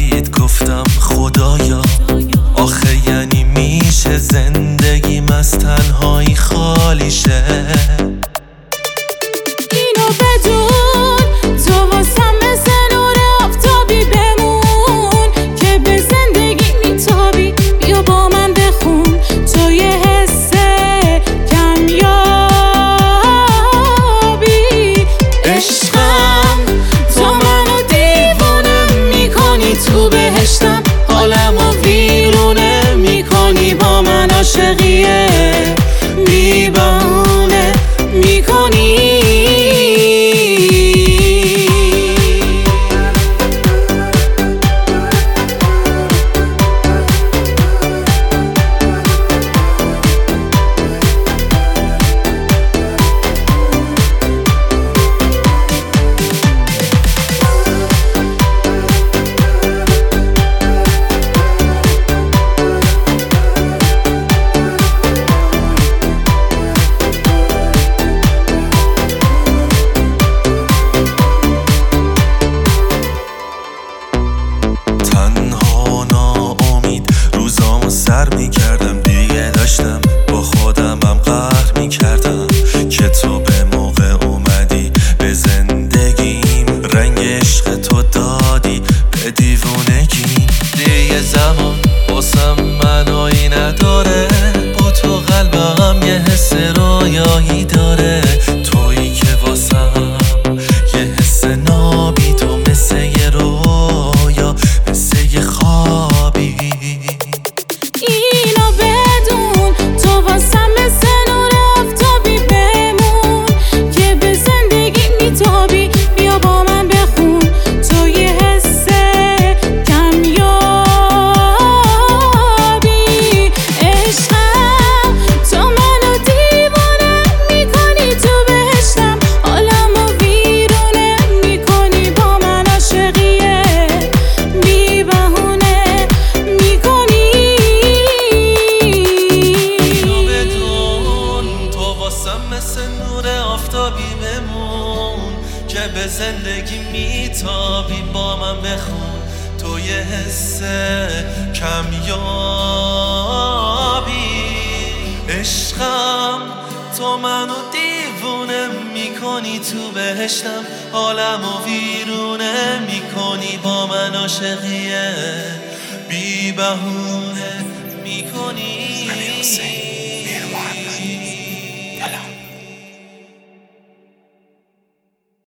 رسید گفتم خدایا آخه یعنی میشه زندگیم از تنهایی خالی شه. اینو بدون تو واسم مثل نور آفتابی بمون که به زندگی میتابی. بیا با من بخون تو یه حس کمیابی. عشقم تو منو دیوونه میکنی تو بهشتم، حالمو ویرونه میکنی با من عاشقیه بی بهونه میکنی. تنها ناامید روزامو سر میکردم، دیگه داشتم با خودمم قهر میکردم که تو به موقع اومدی به زندگیم، رنگ عشق تو دادی به دیوونگی. دیگه زمان واسم معنایی نداره، با تو قلبم یه حس رویایی داره. تویی که واسم یه حس نابی، تو مثل یه رویا مثل یه خوابی. اینو بدون تو واسم مثل نور آفتابی بمون که به زندگی میتابی. بیا با من بخون تو یه حس کمیابی. عشقم تو منو دیوونه میکنی تو بهشتم، حالمو ویرونه میکنی با من عاشقیه بی بهونه میکنی. اینو بدون تو واسم مثل نور آفتابی بمون که به زندگی میتابی با من بخون تو یه حس کمیابی. عشقم تو منو دیوونه میکنی تو بهشتم، حالمو ویرونه میکنی با من عاشقیه بی بهونه میکنی.